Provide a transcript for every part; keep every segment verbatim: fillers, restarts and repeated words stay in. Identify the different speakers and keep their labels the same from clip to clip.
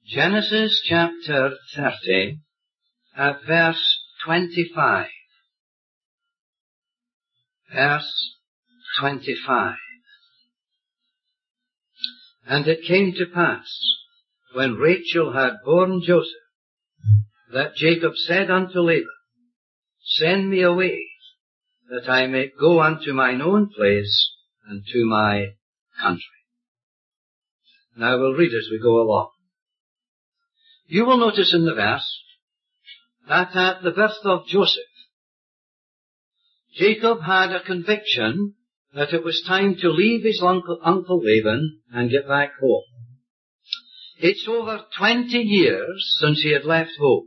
Speaker 1: Genesis chapter thirty, at verse twenty-five. Verse twenty-five. And it came to pass, when Rachel had borne Joseph, that Jacob said unto Laban, Send me away, that I may go unto mine own place and to my country. Now we'll read as we go along. You will notice in the verse that at the birth of Joseph, Jacob had a conviction that it was time to leave his uncle, uncle Laban and get back home. It's over twenty years since he had left home.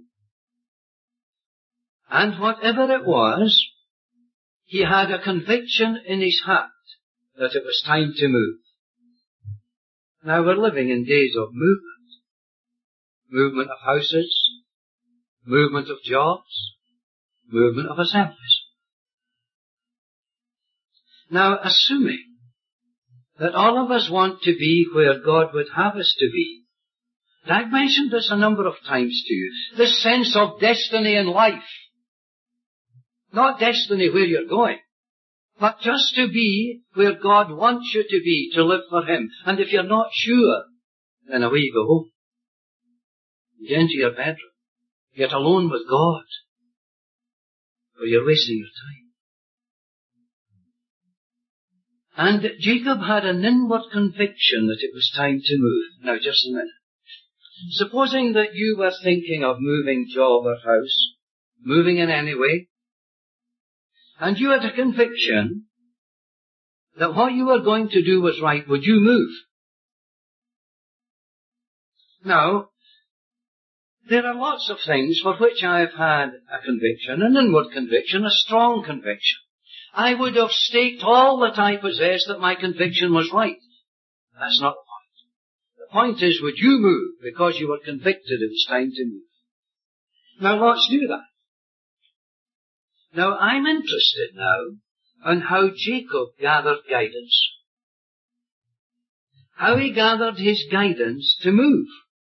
Speaker 1: And whatever it was, he had a conviction in his heart that it was time to move. Now we're living in days of movement. Movement of houses, movement of jobs, movement of assemblies. Now, assuming that all of us want to be where God would have us to be, and I've mentioned this a number of times to you, this sense of destiny in life. Not destiny where you're going, but just to be where God wants you to be, to live for Him. And if you're not sure, then away you go home. You get into your bedroom. Get alone with God. Or you're wasting your time. And Jacob had an inward conviction that it was time to move. Now just a minute. Supposing that you were thinking of moving job or house, moving in any way, and you had a conviction that what you were going to do was right, would you move? Now, there are lots of things for which I have had a conviction, an inward conviction, a strong conviction. I would have staked all that I possess that my conviction was right. That's not the point. The point is, would you move because you were convicted it was time to move? Now let's do that. Now I'm interested now in how Jacob gathered guidance. How he gathered his guidance to move.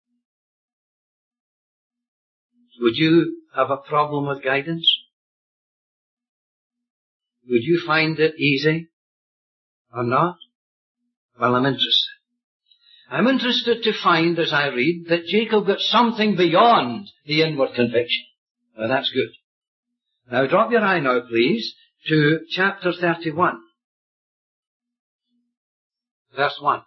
Speaker 1: Would you have a problem with guidance? Would you find it easy or not? Well, I'm interested. I'm interested to find as I read that Jacob got something beyond the inward conviction. Well, that's good. Now drop your eye now, please, to chapter thirty-one. Verse one.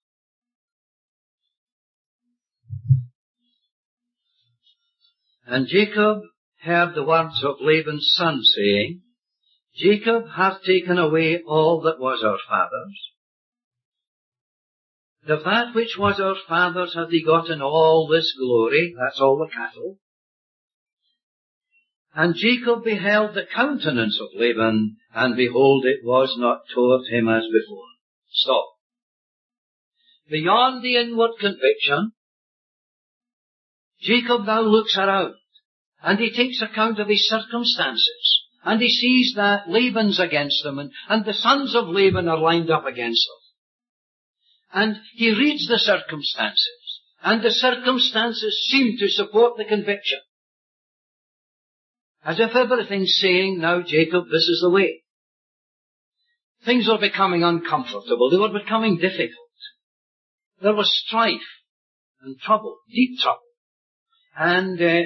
Speaker 1: And Jacob heard the words of Laban's son, saying, Jacob hath taken away all that was our father's. Of that which was our father's hath he gotten all this glory, that's all the cattle. And Jacob beheld the countenance of Laban, and behold, it was not toward him as before. Stop. Beyond the inward conviction, Jacob now looks around, and he takes account of his circumstances, and he sees that Laban's against him, and, and the sons of Laban are lined up against him. And he reads the circumstances, and the circumstances seem to support the conviction. As if everything's saying, now Jacob, this is the way. Things were becoming uncomfortable. They were becoming difficult. There was strife and trouble, deep trouble. And uh,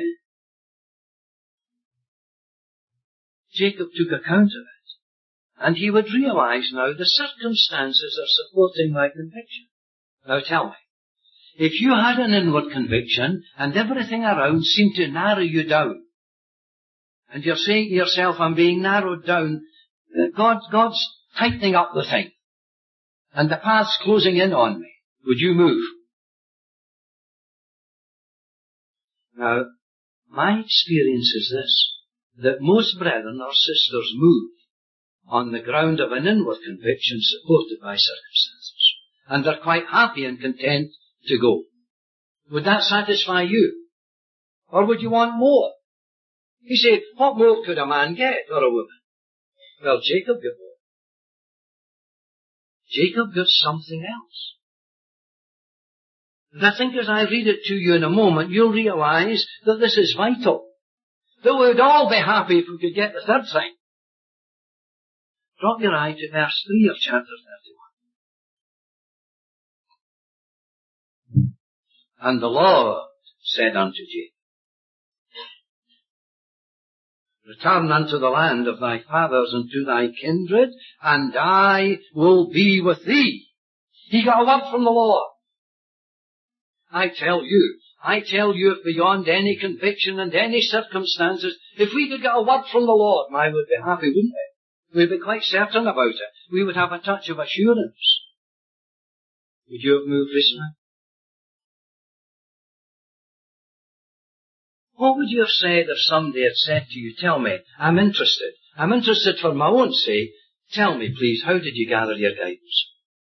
Speaker 1: Jacob took account of it. And he would realize now the circumstances are supporting my conviction. Now tell me, if you had an inward conviction and everything around seemed to narrow you down, and you're saying to yourself, I'm being narrowed down, God, God's tightening up the thing, and the path's closing in on me, would you move? Now, my experience is this, that most brethren or sisters move on the ground of an inward conviction supported by circumstances. And they're quite happy and content to go. Would that satisfy you? Or would you want more? He said, what more could a man get or a woman? Well, Jacob got more. Jacob got something else. And I think as I read it to you in a moment, you'll realize that this is vital. That we would all be happy if we could get the third thing. Drop your eye to verse three of chapter thirty-one. And the Lord said unto Jacob, return unto the land of thy fathers and to thy kindred, and I will be with thee. He got a word from the Lord. I tell you, I tell you, if beyond any conviction and any circumstances, if we could get a word from the Lord, I would be happy, wouldn't we? We'd be quite certain about it. We would have a touch of assurance. Would you have moved recently? What would you have said if somebody had said to you, tell me, I'm interested. I'm interested for my own sake. Tell me, please, how did you gather your guidance?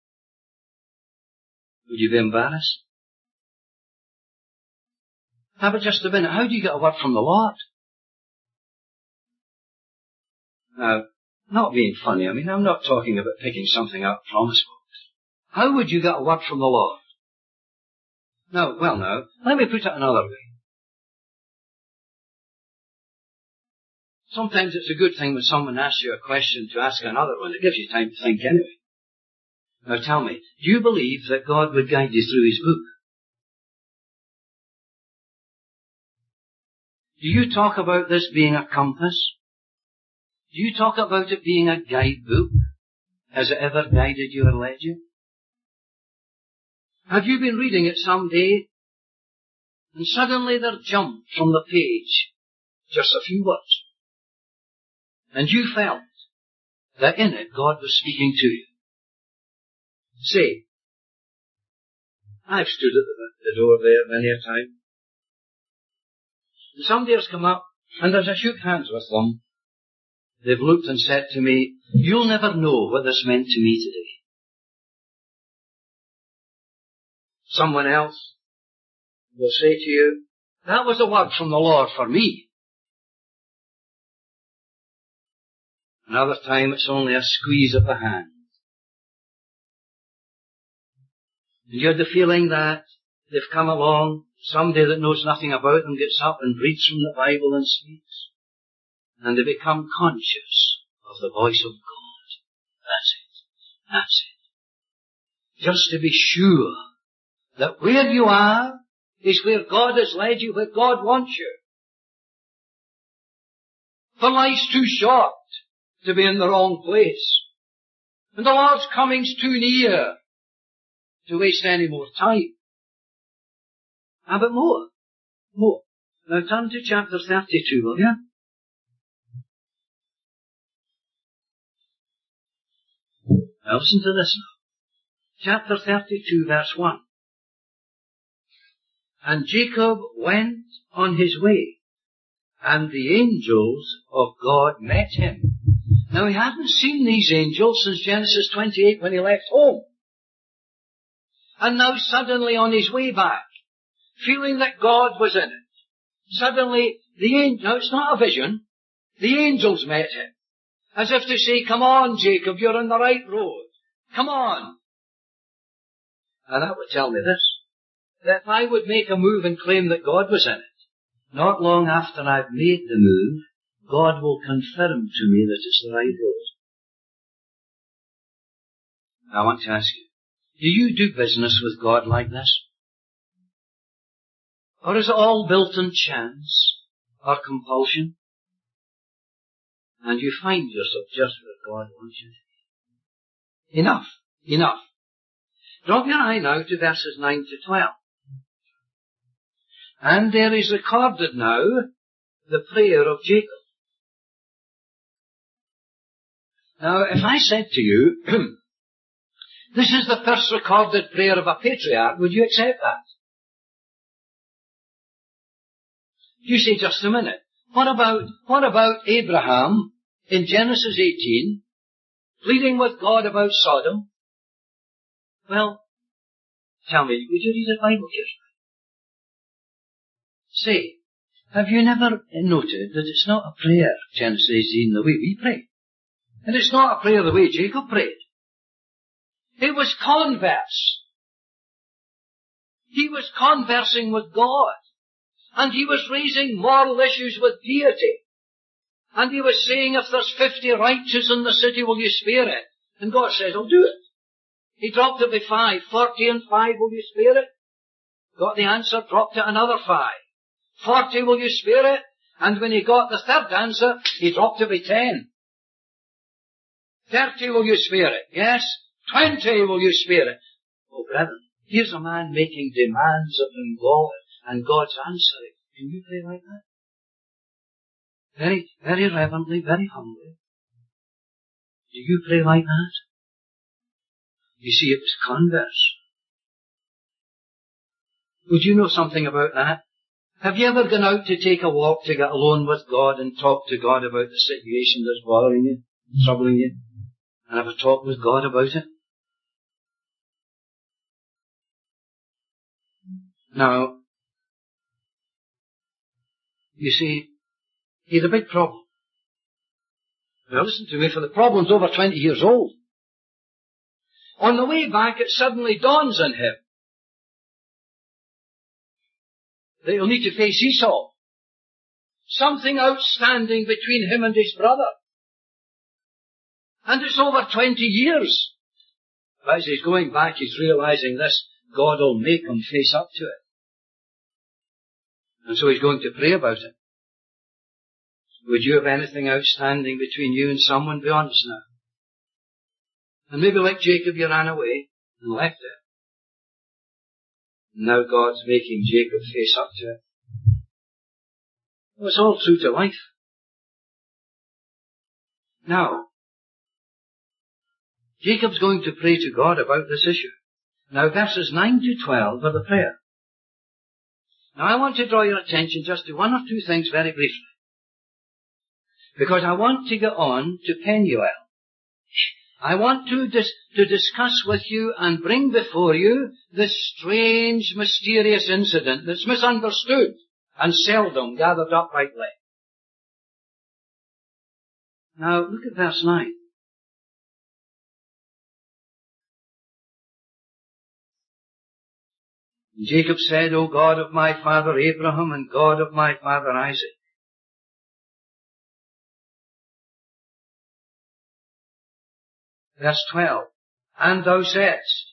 Speaker 1: Would you be embarrassed? How about just a minute? How do you get a word from the Lord? Now, not being funny, I mean, I'm not talking about picking something out of promise books. How would you get a word from the Lord? No, well now, let me put it another way. Sometimes it's a good thing when someone asks you a question to ask another one. It gives you time to think anyway. Now tell me, do you believe that God would guide you through His book? Do you talk about this being a compass? Do you talk about it being a guidebook? Has it ever guided you or led you? Have you been reading it some day, and suddenly there jumped from the page just a few words, and you felt that in it God was speaking to you? Say, I've stood at the, the door there many a time. And somebody has come up, and as I shook hands with them, they've looked and said to me, you'll never know what this meant to me today. Someone else will say to you, that was a word from the Lord for me. Another time it's only a squeeze of the hand. And you had the feeling that they've come along, somebody that knows nothing about them gets up and reads from the Bible and speaks. And they become conscious of the voice of God. That's it. That's it. Just to be sure that where you are is where God has led you, where God wants you. For life's too short to be in the wrong place. And the Lord's coming's too near to waste any more time. Ah, but more. More. Now turn to chapter thirty-two, will you? Now listen to this now. Chapter thirty-two, verse one. And Jacob went on his way, and the angels of God met him. Now he hadn't seen these angels since Genesis twenty-eight when he left home. And now suddenly on his way back, feeling that God was in it, suddenly the angel, now it's not a vision, the angels met him. As if to say, come on Jacob, you're on the right road. Come on. And that would tell me this, that if I would make a move and claim that God was in it, not long after I've made the move, God will confirm to me that it's the right road. I want to ask you, do you do business with God like this? Or is it all built on chance or compulsion? And you find yourself just where God wants you to be. Enough. Enough. Drop your eye now to verses nine to twelve. And there is recorded now the prayer of Jacob. Now, if I said to you, this is the first recorded prayer of a patriarch, would you accept that? You say, just a minute. What about, what about Abraham in Genesis eighteen, pleading with God about Sodom? Well, tell me, would you read a Bible here? Say, have you never noted that it's not a prayer, Genesis eighteen, the way we pray? And it's not a prayer the way Jacob prayed. It was converse. He was conversing with God. And he was raising moral issues with deity. And he was saying, if there's fifty righteous in the city, will you spare it? And God says, I'll do it. He dropped it by five. Forty and five, will you spare it? Got the answer, dropped it another five. Forty, will you spare it? And when he got the third answer, he dropped it by ten. Thirty, will you spare it? Yes. Twenty, will you spare it? Oh, brethren, here's a man making demands upon God, and God's answering. Can you pray like that? Very, very reverently, very humbly. Do you pray like that? You see, it was converse. Would you know something about that? Have you ever gone out to take a walk to get alone with God and talk to God about the situation that's bothering you, troubling you, and have a talk with God about it? Now, you see, he had a big problem. Now listen to me, for the problem's over twenty years old. On the way back, it suddenly dawns on him that he'll need to face Esau. Something outstanding between him and his brother. And it's over twenty years. But as he's going back, he's realizing this, God will make him face up to it. And so he's going to pray about it. Would you have anything outstanding between you and someone? Be honest now. And maybe like Jacob, you ran away and left it. And now God's making Jacob face up to it. Well, it's all true to life. Now, Jacob's going to pray to God about this issue. Now, verses nine to twelve are the prayer. Now, I want to draw your attention just to one or two things very briefly. Because I want to get on to Penuel. I want to, dis- to discuss with you and bring before you this strange, mysterious incident that's misunderstood and seldom gathered up rightly. Now, look at verse nine. Jacob said, O God of my father Abraham and God of my father Isaac. Verse twelve. And thou saidst.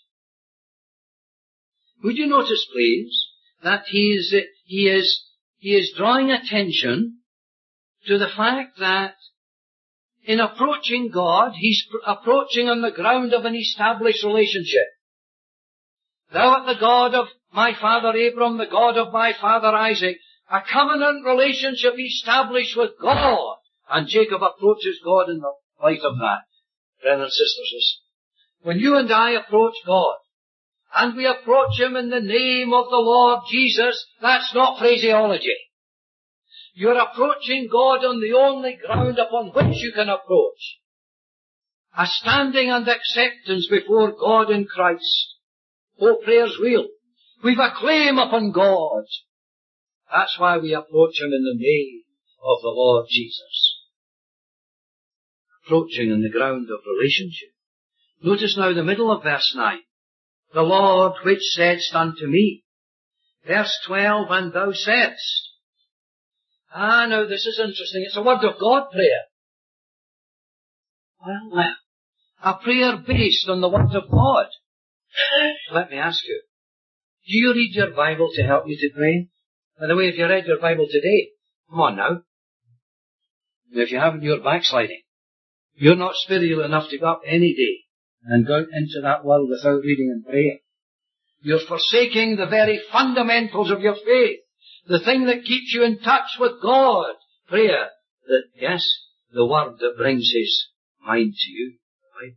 Speaker 1: Would you notice, please, that he is, he is, he is drawing attention to the fact that in approaching God, he's pr- approaching on the ground of an established relationship. Thou art the God of my father Abram, the God of my father Isaac. A covenant relationship established with God. And Jacob approaches God in the light of that. Brothers and sisters, listen. When you and I approach God, and we approach Him in the name of the Lord Jesus, that's not phraseology. You're approaching God on the only ground upon which you can approach. A standing and acceptance before God in Christ. Oh, prayer's real. We've a claim upon God. That's why we approach Him in the name of the Lord Jesus. Approaching on the ground of relationship. Notice now the middle of verse nine. The Lord which saidst unto me. Verse twelve, and thou saidst. Ah, now this is interesting. It's a word of God prayer. Well, well. A prayer based on the word of God. Let me ask you. Do you read your Bible to help you to pray? By the way, if you read your Bible today, come on now. If you haven't, you're backsliding. You're not spiritual enough to go up any day and go out into that world without reading and praying. You're forsaking the very fundamentals of your faith. The thing that keeps you in touch with God. Prayer. That, yes, the word that brings His mind to you. Right?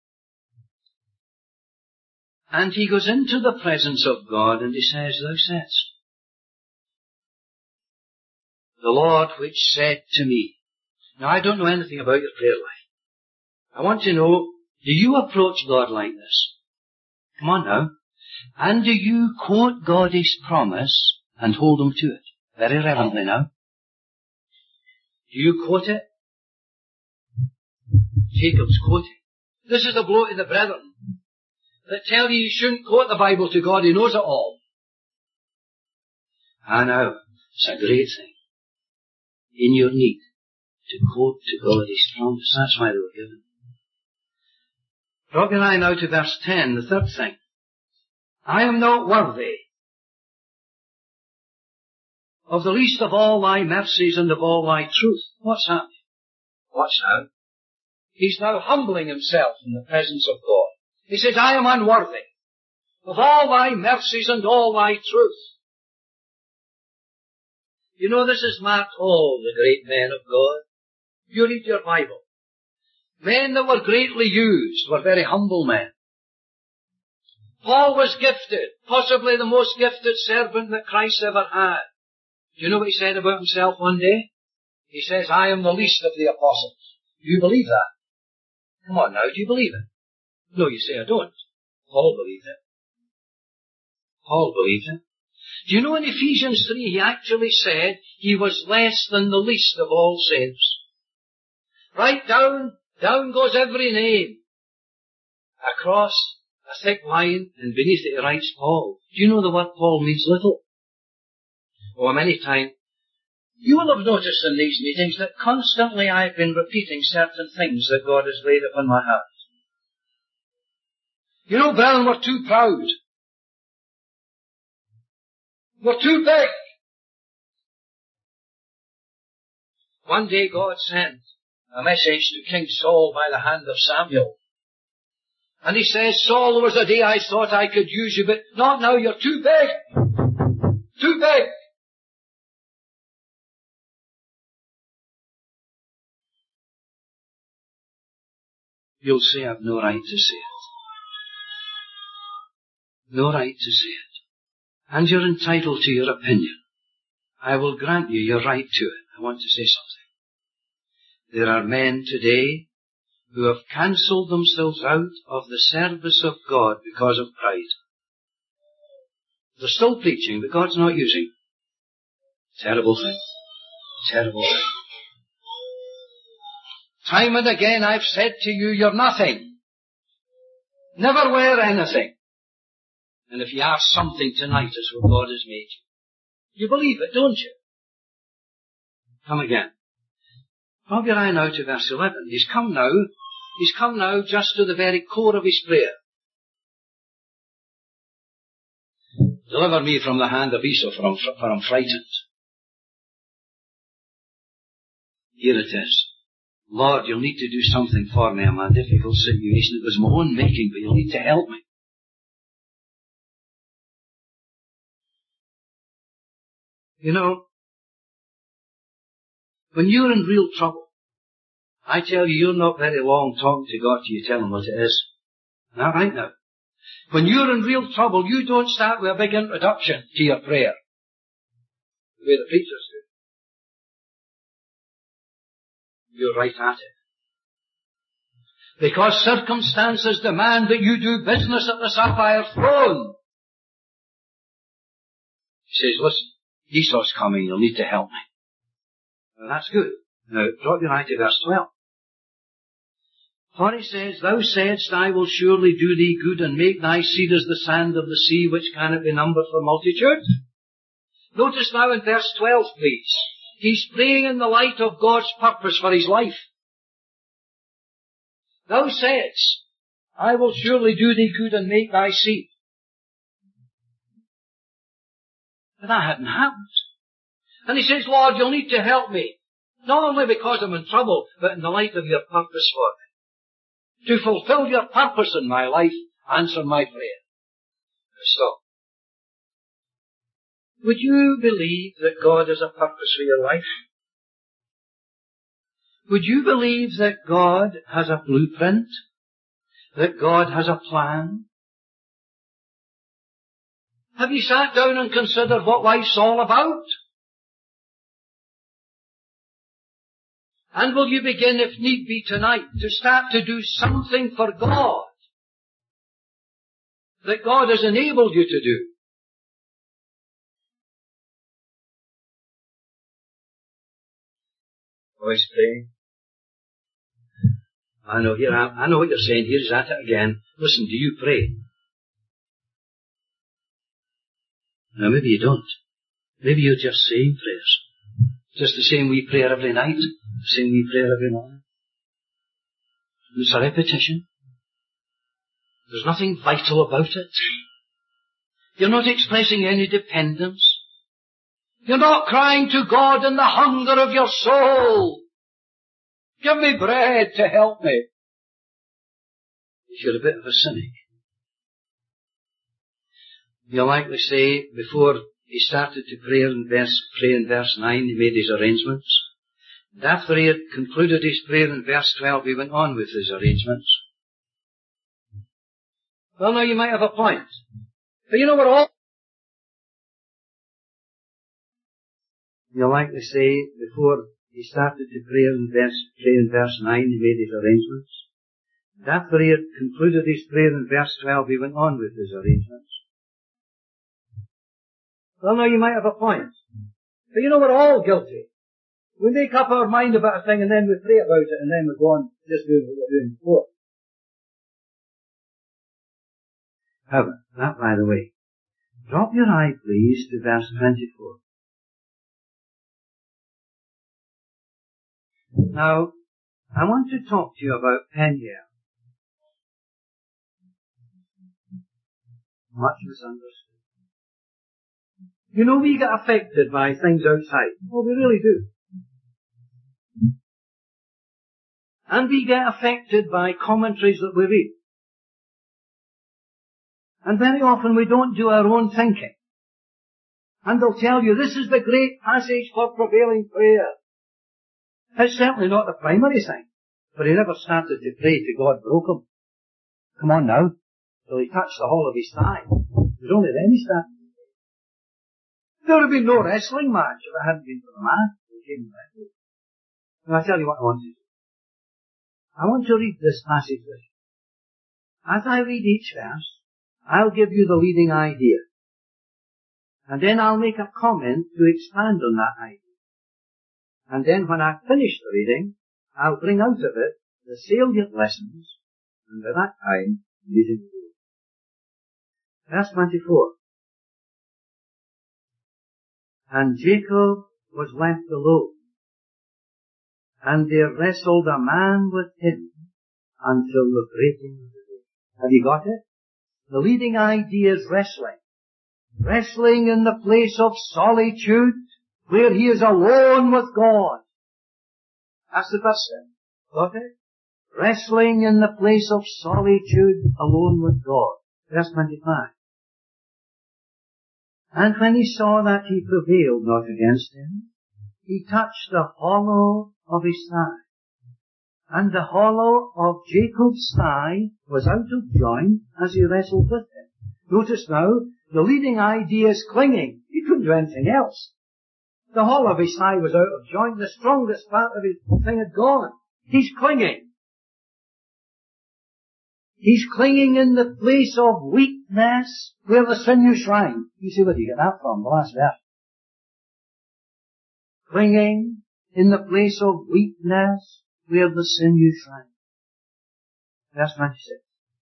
Speaker 1: And he goes into the presence of God and he says, thou saidst. The Lord which said to me. Now I don't know anything about your prayer life. I want to know, do you approach God like this? Come on now. And do you quote God's promise and hold Him to it? Very reverently now. Do you quote it? Jacob's quoting. This is a blow to the brethren that tell you you shouldn't quote the Bible to God. He knows it all. I know. It's a great thing. In your need, to quote to God His promise. That's why they were given. Drop your eye now to verse ten, the third thing. I am not worthy of the least of all thy mercies and of all thy truth. What's happening? What's now? He's now humbling himself in the presence of God. He says, I am unworthy of all thy mercies and all thy truth. You know, this has marked all the great men of God. You read your Bible. Men that were greatly used were very humble men. Paul was gifted, possibly the most gifted servant that Christ ever had. Do you know what he said about himself one day? He says, I am the least of the apostles. Do you believe that? Come on now, do you believe it? No, you say, I don't. Paul believed it. Paul believed it. Do you know in Ephesians three he actually said he was less than the least of all saints? Right down, down goes every name. Across a thick line, and beneath it he writes Paul. Do you know the word Paul means little? Oh, many times. You will have noticed in these meetings that constantly I've been repeating certain things that God has laid upon my heart. You know, Brown, we're too proud. We're too big. One day God sent a message to King Saul by the hand of Samuel. And he says, Saul, there was a day I thought I could use you, but not now, you're too big. Too big. You'll say I've no right to say it. No right to say it. And you're entitled to your opinion. I will grant you your right to it. I want to say something. There are men today who have cancelled themselves out of the service of God because of pride. They're still preaching, but God's not using. Terrible thing. Terrible thing. Time and again I've said to you, you're nothing. Never were anything. And if you are something tonight, it's what God has made you. You believe it, don't you? Come again. Drop your eye now to verse eleven. He's come now, he's come now just to the very core of his prayer. Deliver me from the hand of Esau, for I'm, for I'm frightened. Here it is. Lord, you'll need to do something for me. I'm in a difficult situation. It was my own making, but you'll need to help me. You know, when you're in real trouble, I tell you, you're not very long talking to God till you tell him what it is. Not right now. When you're in real trouble, you don't start with a big introduction to your prayer, the way the preachers do. You're right at it. Because circumstances demand that you do business at the sapphire throne. He says, listen, Esau's coming, you'll need to help me. Well, that's good. Now, drop your eye to verse twelve. For he says, thou saidst, I will surely do thee good and make thy seed as the sand of the sea, which cannot be numbered for multitude. Notice now in verse twelve, please. He's praying in the light of God's purpose for his life. Thou saidst, I will surely do thee good and make thy seed. But that hadn't happened. And he says, Lord, you'll need to help me. Not only because I'm in trouble, but in the light of your purpose for me. To fulfill your purpose in my life, answer my prayer. Now stop. Would you believe that God has a purpose for your life? Would you believe that God has a blueprint? That God has a plan? Have you sat down and considered what life's all about? And will you begin, if need be tonight, to start to do something for God that God has enabled you to do? Always praying. I know here, I, I know what you're saying. Here's at it again. Listen, do you pray? Now maybe you don't. Maybe you're just saying prayers. Just the same we pray every night, the same we pray every morning. It's a repetition. There's nothing vital about it. You're not expressing any dependence. You're not crying to God in the hunger of your soul. Give me bread to help me. If you're a bit of a cynic, you'll likely say before he started to pray in verse, pray in verse nine, he made his arrangements. And after he had concluded his prayer in verse twelve, he went on with his arrangements. Well, now you might have a point. But you know what all... You'll likely say before he started to pray in verse, pray in verse nine, he made his arrangements. And after he had concluded his prayer in verse twelve, he went on with his arrangements. Well, now you might have a point. But you know we're all guilty. We make up our mind about a thing and then we pray about it and then we go on just doing what we're doing before. However, that by the way, drop your eye please to verse twenty-four. Now, I want to talk to you about Peniel. Much misunderstood. You know, we get affected by things outside. Well, we really do. And we get affected by commentaries that we read. And very often we don't do our own thinking. And they'll tell you, this is the great passage for prevailing prayer. It's certainly not the primary thing. But he never started to pray till God broke him. Come on now. Till he touched the hollow of his thigh. It was only then he started. There would have been no wrestling match if it hadn't been for the man who came and wrestled. And I tell you what I want to do. I want to read this passage with you. As I read each verse, I'll give you the leading idea. And then I'll make a comment to expand on that idea. And then when I've finished the reading, I'll bring out of it the salient lessons, and by that time, reading the word. Verse twenty-four. And Jacob was left alone, and there wrestled a man with him until the breaking of the day. Have you got it? The leading idea is wrestling. Wrestling in the place of solitude, where he is alone with God. That's the first thing. Got it? Wrestling in the place of solitude, alone with God. Verse twenty-five. And when he saw that he prevailed not against him, he touched the hollow of his thigh. And the hollow of Jacob's thigh was out of joint as he wrestled with him. Notice now, the leading idea is clinging. He couldn't do anything else. The hollow of his thigh was out of joint. The strongest part of his thing had gone. He's clinging. He's clinging in the place of weakness where the sinew shrine. You see where you get that from, the last verse. Clinging in the place of weakness where the sinew shrine. Verse twenty-six.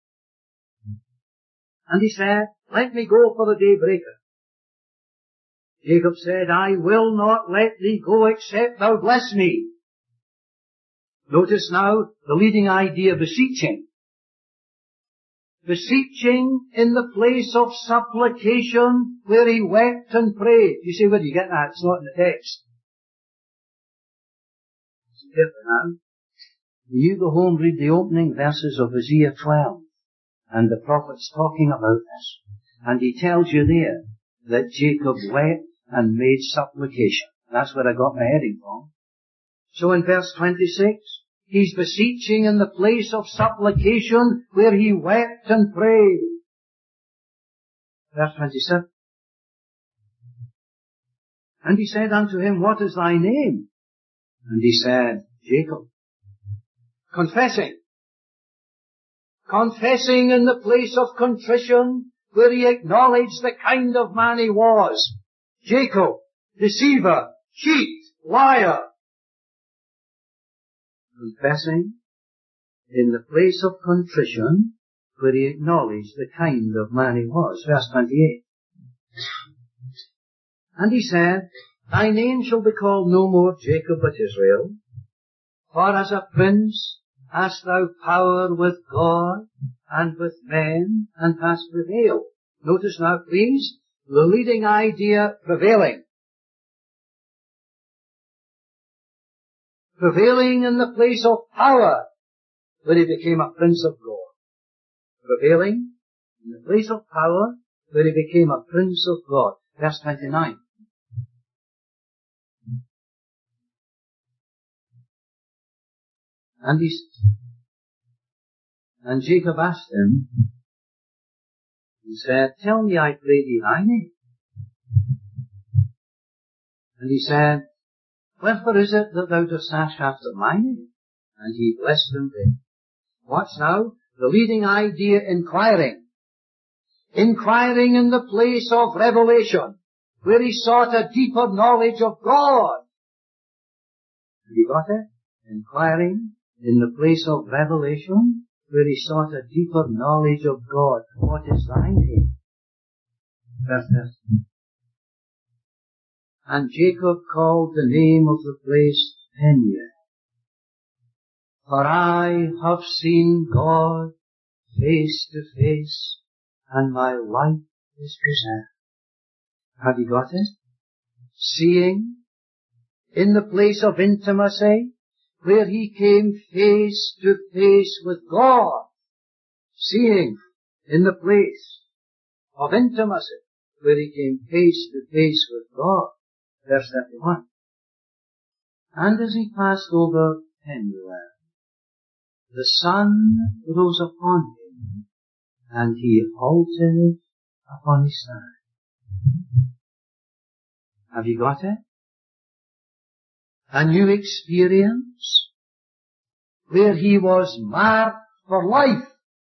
Speaker 1: And he said, let me go for the daybreaker. Jacob said, I will not let thee go except thou bless me. Notice now the leading idea, beseeching. Beseeching in the place of supplication where he wept and prayed. You see where you get that? It's not in the text. It's different now. You go home, read the opening verses of Isaiah twelve. And the prophet's talking about this. And he tells you there that Jacob wept and made supplication. That's where I got my heading from. So in verse twenty-six, he's beseeching in the place of supplication where he wept and prayed. Verse twenty-seven. And he said unto him, what is thy name? And he said, Jacob. Confessing. Confessing in the place of contrition where he acknowledged the kind of man he was. Jacob, deceiver, cheat, liar. Confessing in the place of contrition where he acknowledged the kind of man he was. Verse twenty-eight. And he said, thy name shall be called no more Jacob but Israel, for as a prince hast thou power with God and with men, and hast prevailed. Notice now, please, the leading idea, prevailing. Prevailing in the place of power, where he became a prince of God. Prevailing in the place of power, where he became a prince of God. Verse twenty-nine. And he, and Jacob asked him, he said, tell me, I pray thee, thy name. And he said, wherefore is it that thou dost ask after my name? And he blessed him there. Watch now, the leading idea, inquiring. Inquiring in the place of revelation, where he sought a deeper knowledge of God. Have you got it? Inquiring in the place of revelation, where he sought a deeper knowledge of God. What is thy name? Verse thirteen. And Jacob called the name of the place Peniel. For I have seen God face to face, and my life is preserved. Have you got it? Seeing in the place of intimacy, where he came face to face with God. Seeing in the place of intimacy, where he came face to face with God. Verse thirty-one. And as he passed over Peniel, the sun rose upon him, and he halted upon his side. Have you got it? A new experience, where he was marked for life.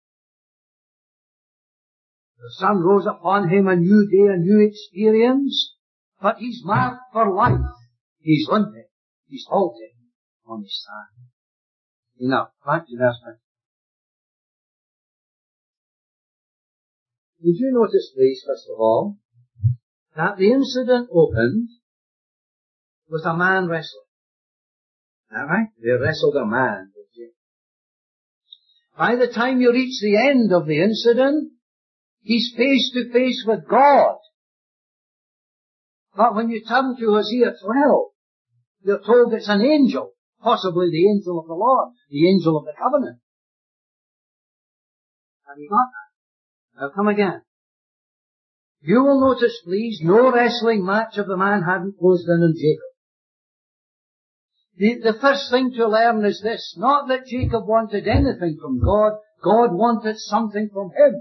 Speaker 1: The sun rose upon him, a new day, a new experience, but he's marked for life. He's limping. He's halting on his side. Enough. Back to verse nine. Did you notice, please, first of all, that the incident opened with a man wrestling? All right? They wrestled a man. By the time you reach the end of the incident, he's face to face with God. But when you turn to Hosea twelve, you're told it's an angel, possibly the angel of the Lord, the angel of the covenant. Have you got that? Now come again. You will notice, please, no wrestling match of the man hadn't closed in on Jacob. The, the first thing to learn is this, not that Jacob wanted anything from God, God wanted something from him.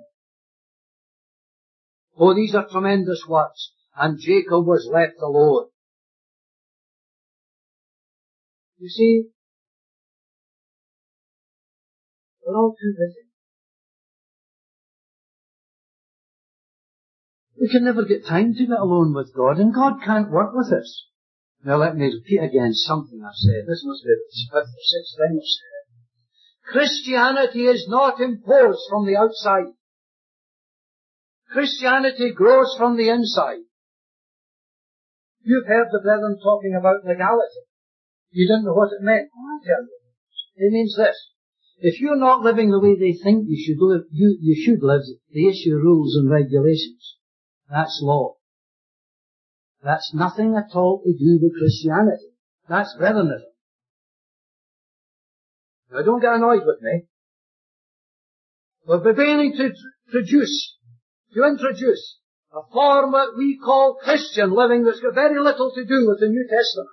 Speaker 1: Oh, these are tremendous words. And Jacob was left alone. You see, we're all too busy. We can never get time to get alone with God, and God can't work with us. Now let me repeat again something I've said. This must be the fifth or sixth time I've said. Christianity is not imposed from the outside. Christianity grows from the inside. You've heard the brethren talking about legality. You didn't know what it meant. I'll tell you. It means this. If you're not living the way they think you should live, you, you should live, they issue rules and regulations. That's law. That's nothing at all to do with Christianity. That's Bretherism. Now don't get annoyed with me. We're beginning to produce, to introduce a form that we call Christian living that's got very little to do with the New Testament.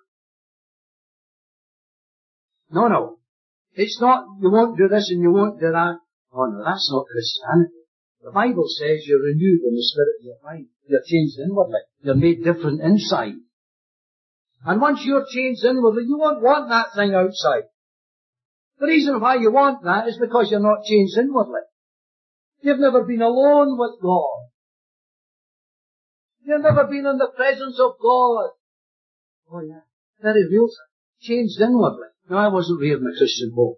Speaker 1: No, no. It's not, you won't do this and you won't do that. Oh no, that's not Christianity. The Bible says you're renewed in the spirit of your mind. You're changed inwardly. You're made different inside. And once you're changed inwardly, you won't want that thing outside. The reason why you want that is because you're not changed inwardly. You've never been alone with God. You've never been in the presence of God. Oh yeah, very real, sir. Changed inwardly. No, I wasn't reared in a Christian home.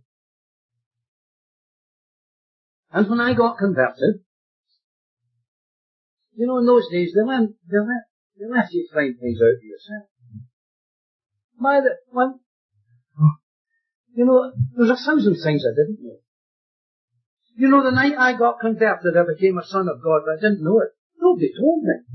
Speaker 1: And when I got converted, You know, in those days, they let, they let, they let you find things out for yourself. My, the, one, you know, there's a thousand things I didn't know. You know, the night I got converted, I became a son of God, but I didn't know it. Nobody told me.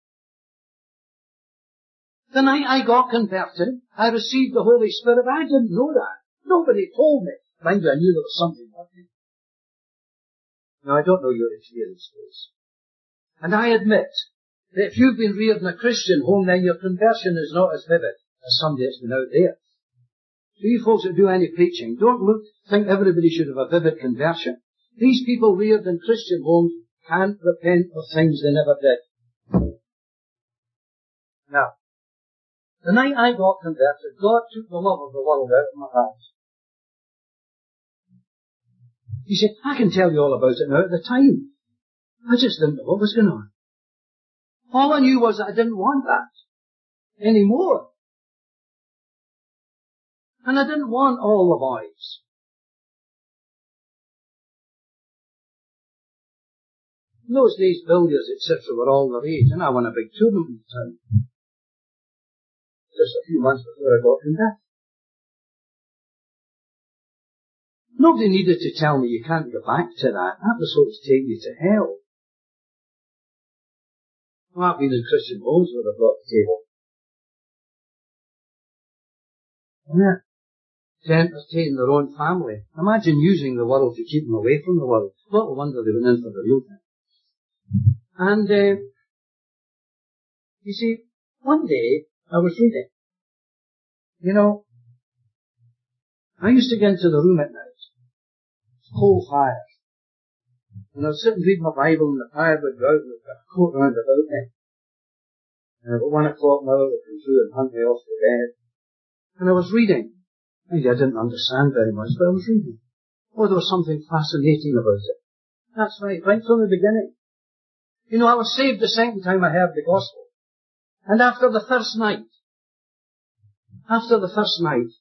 Speaker 1: The night I got converted, I received the Holy Spirit. I didn't know that. Nobody told me. Mind you, I knew there was something happening. Now, I don't know your experience, please. And I admit that if you've been reared in a Christian home, then your conversion is not as vivid as somebody that's been out there. So you folks that do any preaching, don't look, think everybody should have a vivid conversion. These people reared in Christian homes can't repent of things they never did. Now, the night I got converted, God took the love of the world out of my heart. He said, I can tell you all about it now at the time. I just didn't know what was going on. All I knew was that I didn't want that anymore. And I didn't want all the boys. In those days, billiards, et cetera were all the rage, and I won a big tournament in town. Just a few months before I got converted. Nobody needed to tell me you can't go back to that. That was what was taking you to hell. Well, I've been in Christian homes where I've got the table. Yeah. To entertain their own family. Imagine using the world to keep them away from the world. Little wonder they went in for the real thing. And, uh, you see, one day I was reading. You know, I used to get into the room at night. Coal fire. And I'd sit and read my Bible and the fire would go out and I'd got a coat round about me. And about one o'clock now they would come through and hunt me off to bed. And I was reading. Maybe I didn't understand very much, but I was reading. Oh, there was something fascinating about it. That's right, right from the beginning. You know, I was saved the second time I heard the gospel. And after the first night, after the first night,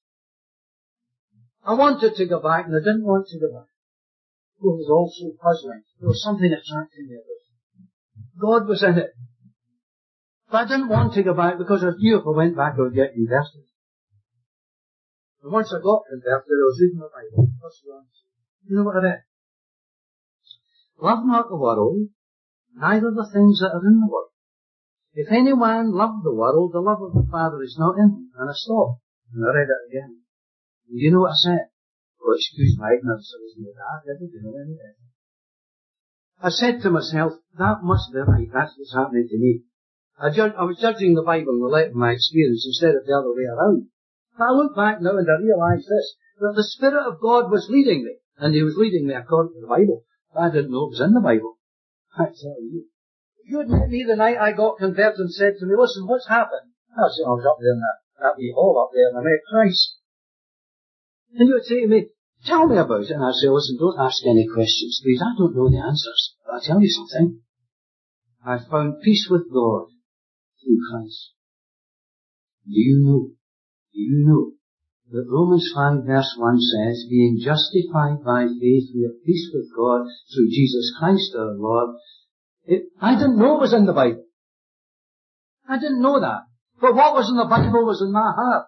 Speaker 1: I wanted to go back and I didn't want to go back. It was all so puzzling. There was something attracting me about it. God was in it. But I didn't want to go back because I knew if I went back I would get converted. And once I got converted, I was reading my Bible. You know what I read? Love not the world, neither the things that are in the world. If any man love the world, the love of the Father is not in him. And I stopped. And I read it again. And you know what I said? Well, excuse my ignorance, I was no that, I didn't know any better. I said to myself, that must be right, that's what's happening to me. I, ju- I was judging the Bible in the light of my experience instead of the other way around. But I look back now and I realise this, that the Spirit of God was leading me, and He was leading me according to the Bible. I didn't know it was in the Bible. I tell you. If you had met me the night I got converted and said to me, listen, what's happened? I said, I was up there in that, that wee hall up there and I met Christ. And you would say to me, tell me about it. And I'd say, listen, don't ask any questions, please. I don't know the answers. But I'll tell you something. I found peace with God through Christ. Do you know, do you know that Romans five verse one says, being justified by faith, we have peace with God through Jesus Christ our Lord. It, I didn't know it was in the Bible. I didn't know that. But what was in the Bible was in my heart.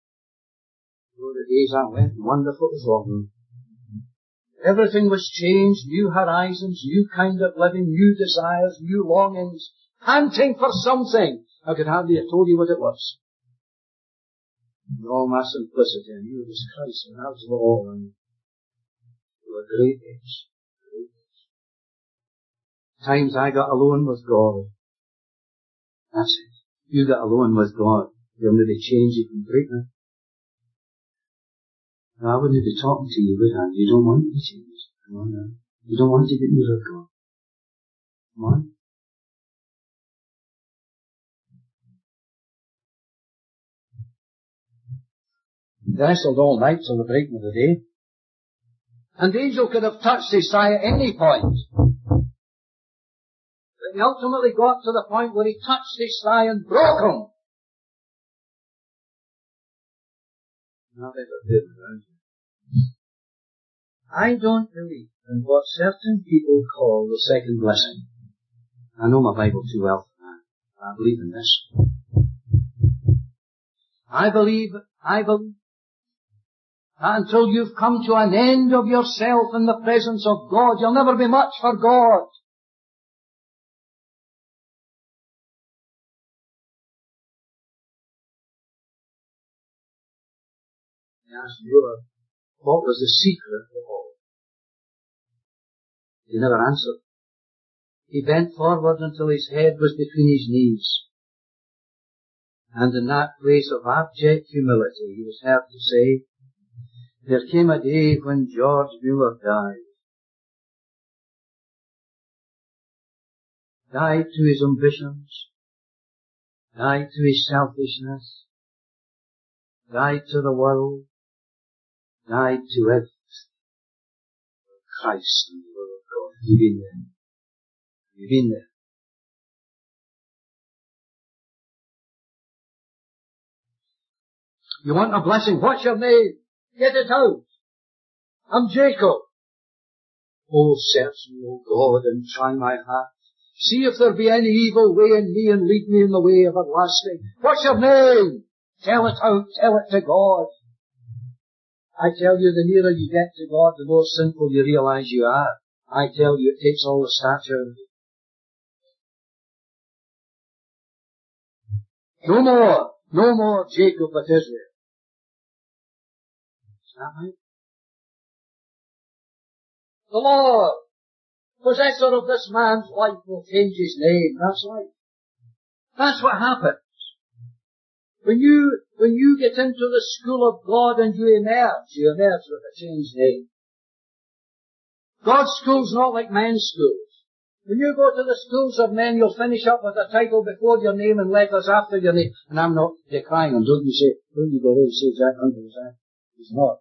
Speaker 1: Oh, the days I went, wonderful it was long. Everything was changed, new horizons, new kind of living, new desires, new longings, panting for something. I could hardly have told you what it was. In all my simplicity, I knew it was Christ, and that was all. And it was a great age. Great age. Times I got alone with God. That's it. You got alone with God. He'll maybe change you completely. I wouldn't be talking to you, would I? You don't want to be changed. Come on now. You don't want to get rid of God. Come on. They wrestled all night till the breaking of the day. And the angel could have touched his thigh at any point. But he ultimately got to the point where he touched his thigh and broke him. Now they got there around him. I don't believe in what certain people call the second blessing. I know my Bible too well for that. I believe in this. I believe, I believe, that until you've come to an end of yourself in the presence of God, you'll never be much for God. He asked Mueller, what was the secret of all? He never answered. He bent forward until his head was between his knees. And in that place of abject humility, he was heard to say, there came a day when George Mueller died. Died to his ambitions. Died to his selfishness. Died to the world. Died to everything. Christ and the Word of God. You've been there. You've been there. You want a blessing? What's your name? Get it out. I'm Jacob. Oh, search me, O God, and try my heart. See if there be any evil way in me and lead me in the way everlasting. What's your name? Tell it out. Tell it to God. I tell you, the nearer you get to God, the more sinful you realize you are. I tell you, it takes all the stature of you. No more, no more Jacob but Israel. Is that right? The Lord, possessor of this man's life, will change his name. That's right. That's what happens. When you, when you get into the school of God and you emerge, you emerge with a changed name. God's school's not like men's schools. When you go to the schools of men, you'll finish up with a title before your name and letters after your name. And I'm not decrying them. Don't you say, don't you go there and say Jack Hunter is that? He's not.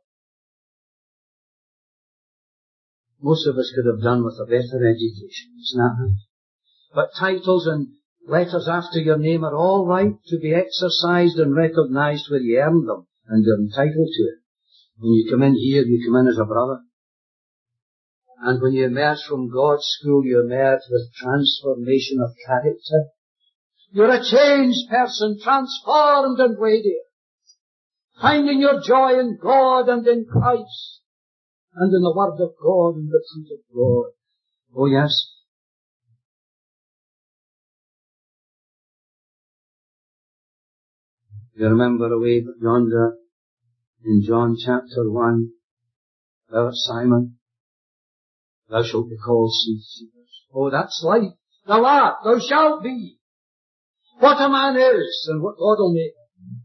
Speaker 1: Most of us could have done with a better education. It's not right. But titles and letters after your name are all right to be exercised and recognized where you earned them, and you're entitled to it. When you come in here, you come in as a brother. And when you emerge from God's school, you emerge with transformation of character. You're a changed person, transformed and radiant, finding your joy in God and in Christ, and in the Word of God and the truth of God. Oh yes. You remember away yonder in John chapter one, thou art Simon, thou shalt be called Cephas. Oh, that's life. Thou art, thou shalt be. What a man is, and what God will make him.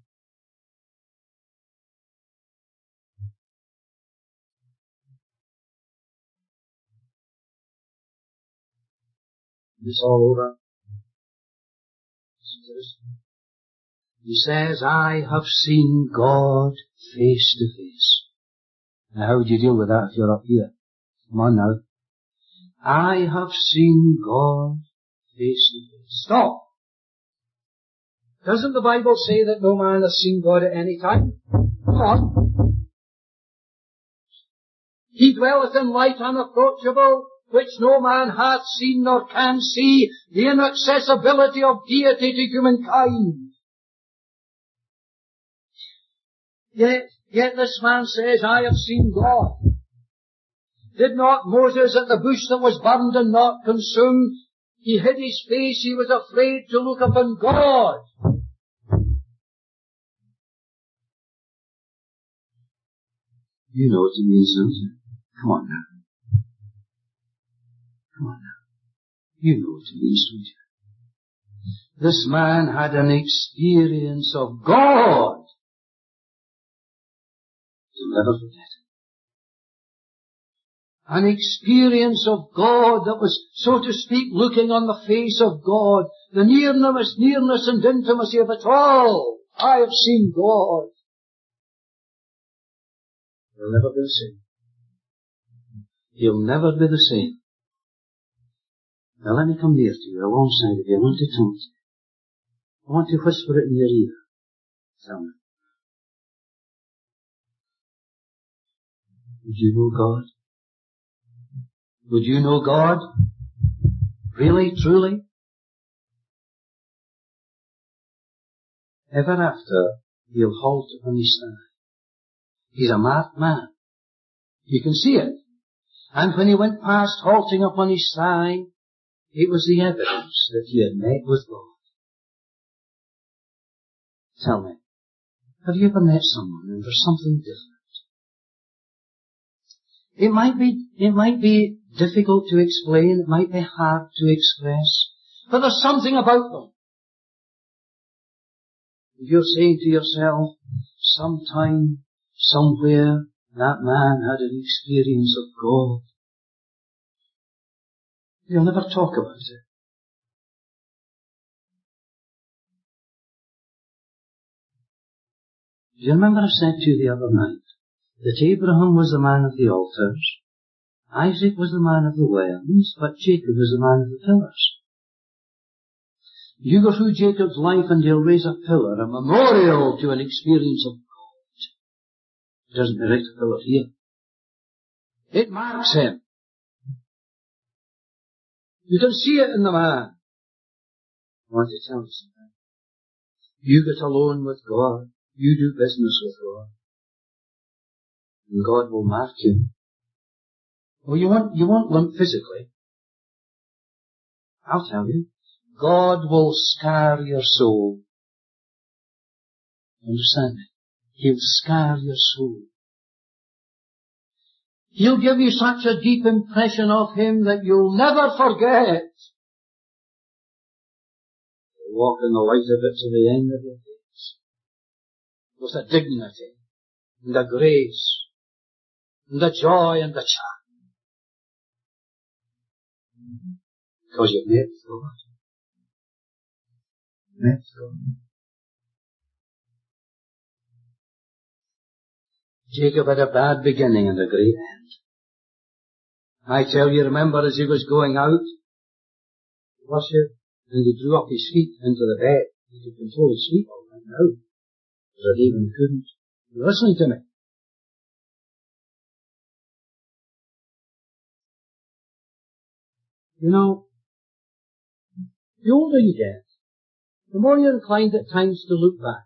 Speaker 1: It's all over. He says, I have seen God face to face. Now how would you deal with that if you're up here? Come on now. I have seen God face to face. Stop. Doesn't the Bible say that no man has seen God at any time? Come on. He dwelleth in light unapproachable, which no man hath seen nor can see, the inaccessibility of deity to humankind. Yet, yet this man says, I have seen God. Did not Moses at the bush that was burned and not consumed, he hid his face, he was afraid to look upon God. You know what it means, don't you? Come on now. Come on now. You know what it means, don't you? This man had an experience of God. You'll never forget it. An experience of God that was, so to speak, looking on the face of God. The nearness, nearness and intimacy of it all. I have seen God. You'll never be the same. You'll never be the same. Now let me come near to you, alongside of you. I want to talk to you. I want to whisper it in your ear. Tell me. Would you know God? Would you know God? Really, truly? ever after he'll halt upon his thigh. He's a marked man. You can see it. And when he went past halting upon his thigh, it was the evidence that he had met with God. Tell me, have you ever met someone and there's something different? It might be, it might be difficult to explain, it might be hard to express, but there's something about them. If you're saying to yourself, sometime, somewhere, that man had an experience of God, you'll never talk about it. Do you remember I said to you the other night that Abraham was the man of the altars, Isaac was the man of the wells, but Jacob was the man of the pillars. You go through Jacob's life and he'll raise a pillar, a memorial to an experience of God. He doesn't erect a pillar here. It marks him. You can see it in the man. I want to tell you something. You get alone with God. You do business with God. And God will mark you. Well, you won't, you won't limp physically. I'll tell you. God will scar your soul. Understand me? He'll scar your soul. He'll give you such a deep impression of Him that you'll never forget. You'll walk in the light of it to the end of your days. With a dignity, and a grace, and a joy, and a charm. Because you've met God. Met God. Jacob had a bad beginning and a great end. I tell you, remember as he was going out to worship, and he drew up his feet into the bed. He could control his feet all right now. That even couldn't. You're listening to me. You know, the older you get, the more you're inclined at times to look back.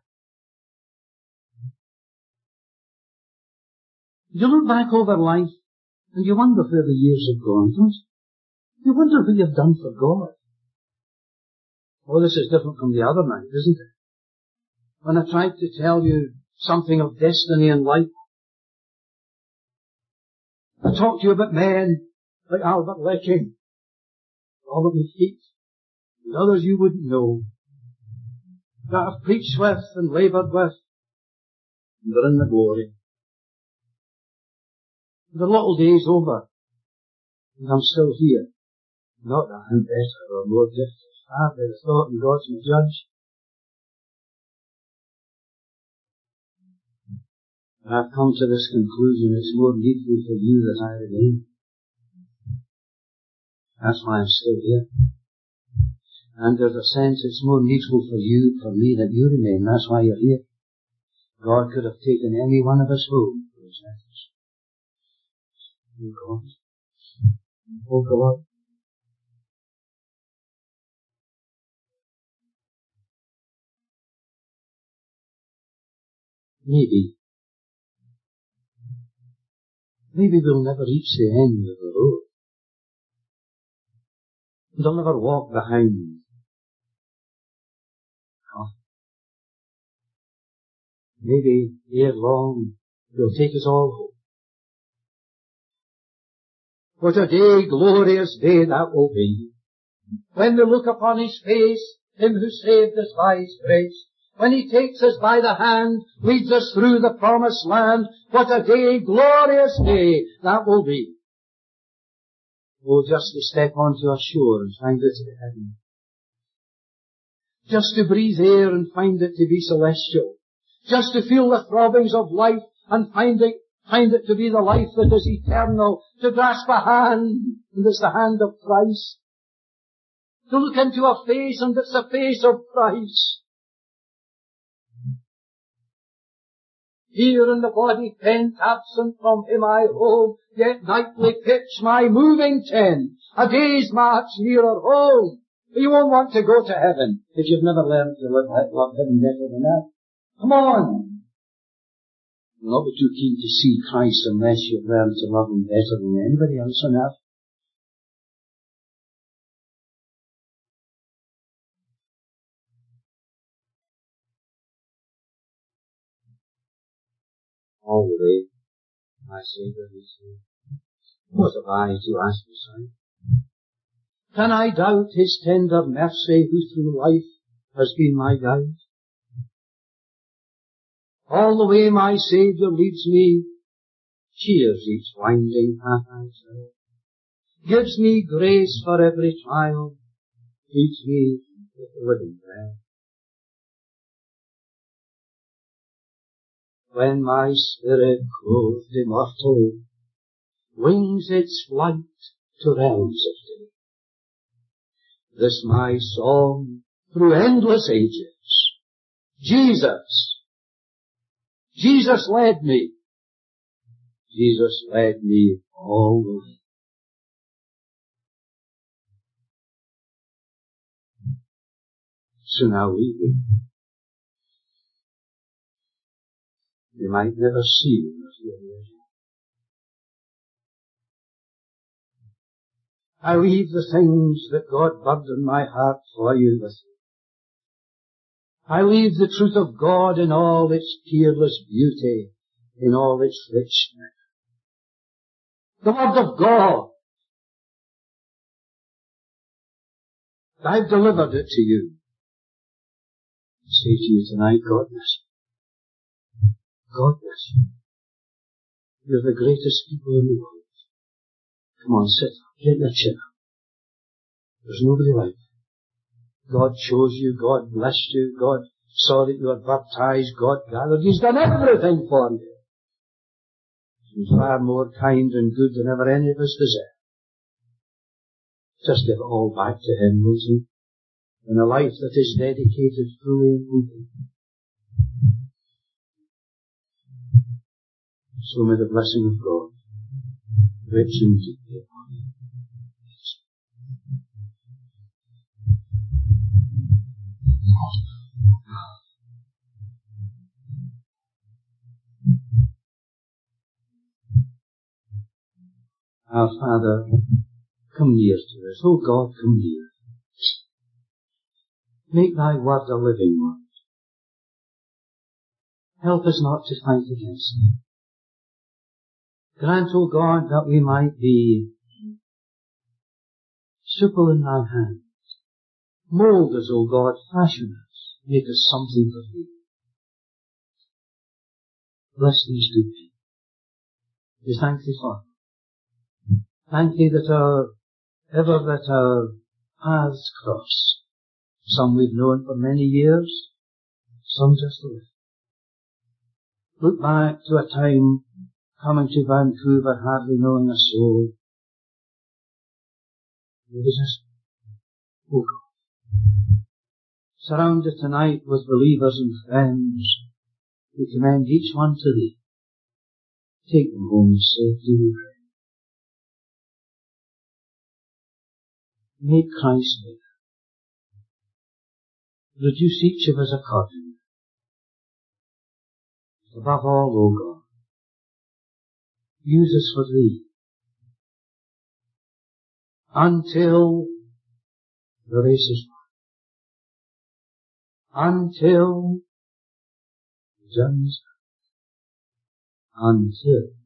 Speaker 1: You look back over life, and you wonder where the years have gone, don't you? You wonder what you've done for God. Oh, this is different from the other night, isn't it? When I tried to tell you something of destiny and life, I talked to you about men like Albert Leckie, Robert McKeith, and others you wouldn't know, that I've preached with and laboured with, and they're in the glory. The little day's over, and I'm still here. Not that I'm better or more gifted, far by the thought, and God's my judge. But I've come to this conclusion, it's more needful for you that I remain. That's why I'm still here. And there's a sense it's more needful for you, for me, that you remain. That's why you're here. God could have taken any one of us home for His message. Oh God. Oh God. Maybe. Maybe we'll never reach the end of the road. They'll never walk behind. Oh. Maybe ere long He'll take us all home. What a day, glorious day that will be, when we look upon His face, Him who saved us by His grace, when He takes us by the hand, leads us through the promised land. What a day, glorious day that will be. Oh, just to step onto a shore and find it to be heaven. Just to breathe air and find it to be celestial. Just to feel the throbbings of life and find it, find it to be the life that is eternal. To grasp a hand, and it's the hand of Christ. To look into a face, and it's the face of Christ. Here in the body pent, absent from Him I roam, yet nightly pitch my moving tent, a day's march nearer home. But you won't want to go to heaven if you've never learned to love, love heaven better than that. Come on! You'll not be too keen to see Christ unless you've learned to love Him better than anybody else on earth. All the way, my Saviour is here. What have I to ask beside? Can I doubt His tender mercy who through life has been my guide? All the way my Saviour leads me, cheers each winding path I tread, gives me grace for every trial, feeds me with living bread. When my spirit clothed immortal wings its flight to realms of day, this my song through endless ages. Jesus, Jesus led me, Jesus led me all the way. So now we do. You might never see him as you are. I leave the things that God burdened my heart for you with. I leave the truth of God in all its peerless beauty, in all its richness. The Word of God. I've delivered it to you. I say to you tonight, God bless you. God bless you. You're the greatest people in the world. Come on, sit. Get your chin up. There's nobody like you. God chose you. God blessed you. God saw that you were baptized. God gathered. He's done everything for you. He's far more kind and good than ever any of us deserve. Just give it all back to Him, will you? In a life that is dedicated fully and completely. So may the blessing of God, rich and deep, be upon you. Our Father, come near to us. Oh God, come near. Make Thy word a living word. Help us not to fight against it. Grant, O God, that we might be supple in Thy hands. Mould us, O God, fashion us, make us something for Thee. Bless these good people. We thank Thee for them. Thank Thee that our, ever that our paths cross. Some we've known for many years, some just a little. Look back to a time coming to Vancouver, hardly knowing a soul. It was just, oh God. Surrounded tonight with believers and friends, we commend each one to Thee. Take them home safely, we pray. Make Christ bigger. Reduce each of us accordingly. Above all, O God, use us for Thee until the race is won, until the journey is done, until